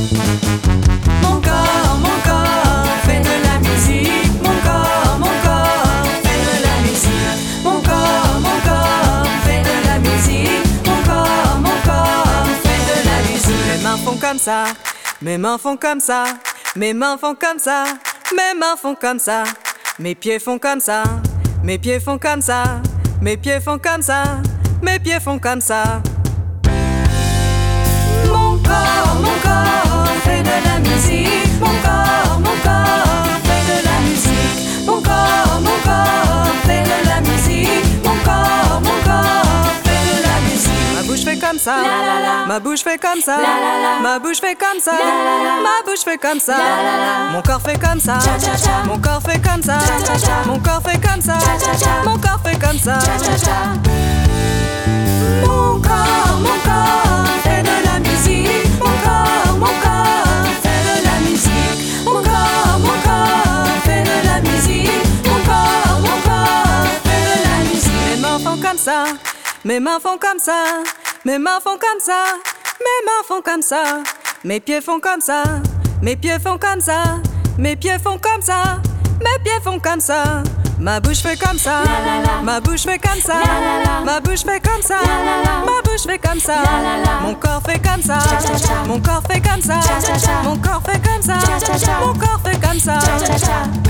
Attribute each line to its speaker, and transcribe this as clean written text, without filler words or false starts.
Speaker 1: Mon corps fait de la musique. Mon corps fait de la musique. Mon corps fait de la musique. Mon corps fait de la musique. Mes mains font comme ça, mes mains font comme ça, mes mains font comme ça, mes mains font comme ça, mes pieds font comme ça, mes pieds font comme ça, mes pieds font comme ça, mes pieds font comme ça. Mon corps fait de la musique. Mon corps fait de la musique. Mon corps fait de la musique. Mon corps fait de la musique. Ma bouche fait comme ça, ma bouche fait comme ça, ma bouche fait comme ça, ma bouche fait comme ça. Mon corps fait comme ça, mon corps fait comme ça, mon corps fait comme ça, mon corps fait comme ça. Mon corps fait de la musique. Mon corps fait de la musique. Mon corps fait de la musique. Mon corps fait de la musique. Mes mains font comme ça, mes mains font comme ça, mes mains font comme ça, mes mains font comme ça, mes pieds font comme ça, mes pieds font comme ça, mes pieds font comme ça, mes pieds font comme ça. Ma bouche fait comme ça, ma bouche fait comme ça, ma bouche fait comme ça, ma bouche fait comme ça. Mon corps fait comme ça, mon corps fait comme ça, mon corps fait comme ça, mon corps fait comme ça.